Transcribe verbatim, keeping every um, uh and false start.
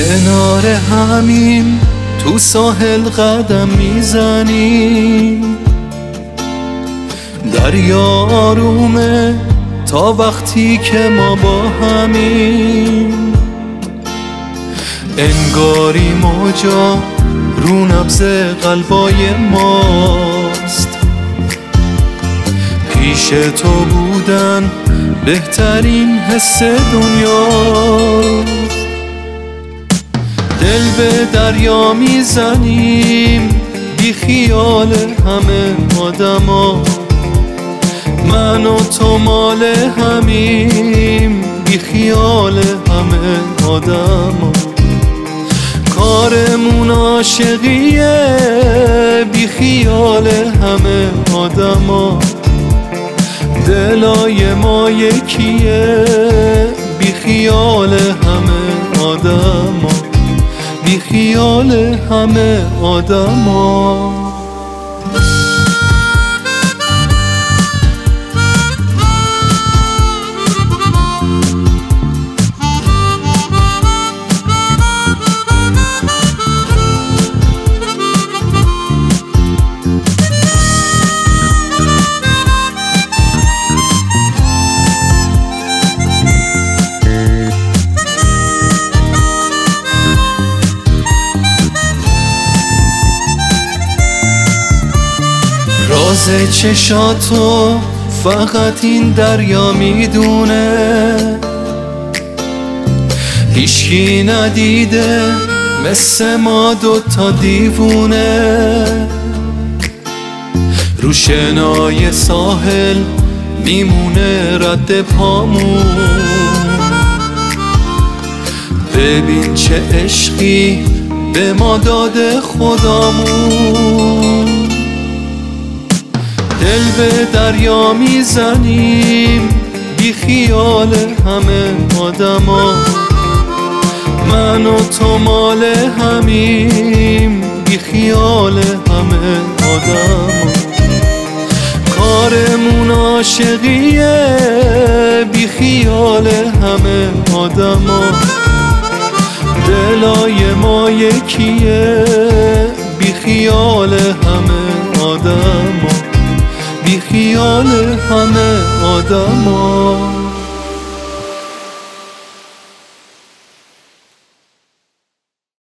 کنار همیم تو ساحل قدم میزنیم، دریا آرومه تا وقتی که ما با همیم. انگاری موجا رو نبض قلبای ماست، پیش تو بودن بهترین حس دنیاست. دل به دریا میزنیم بی خیال همه آدما، من و تو مال همیم بی خیال همه آدما. کارمون عاشقیه بی خیال همه آدما، دلای ما یکیه بی خیال همه آدما، بی خیال همه آدما. راز چشاتو فقط این دریا میدونه، هیچکی ندیده مثل ما دوتا دیوونه. رو شنای ساحل میمونه رد پامون، ببین چه عشقی به ما داده خدامون. دل به دریا میزنیم بی خیال همه آدما، من و تو مال همیم بی خیال همه آدما. کارمون عاشقیه بی خیال همه آدما، دلای ما یکیه بی خیال همه آدما، بی خیال همه آدما.